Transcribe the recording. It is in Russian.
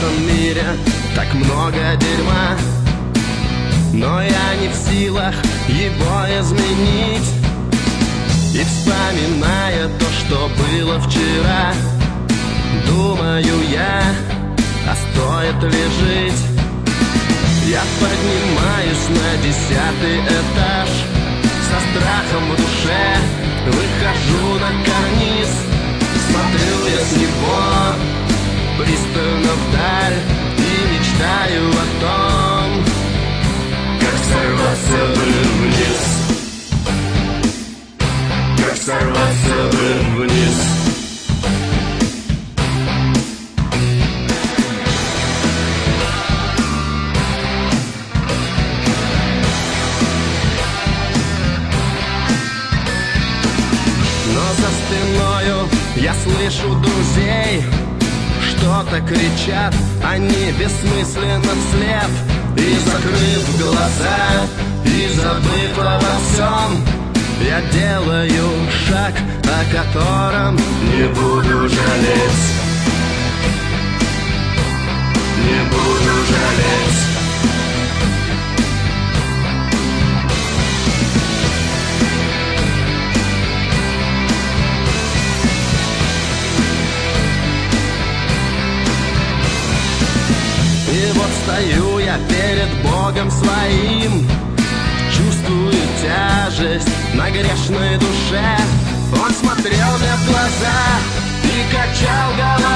этом мире так много дерьма, но я не в силах его изменить. И вспоминая то, что было вчера, думаю я, а стоит ли жить? Я поднимаюсь на 10-й этаж, со страхом в душе выхожу на карниз. Смотрю я с него пристально вдаль и мечтаю о том, как сорваться бы вниз, как сорваться бы вниз. Но за спиною я слышу друзей, что-то кричат, они бессмысленно вслед. И закрыв глаза, и забыв обо всем, я делаю шаг, о котором не буду жалеть, не буду жалеть. И вот стою я перед Богом своим, чувствую тяжесть на грешной душе. Он смотрел мне в глаза и качал головой.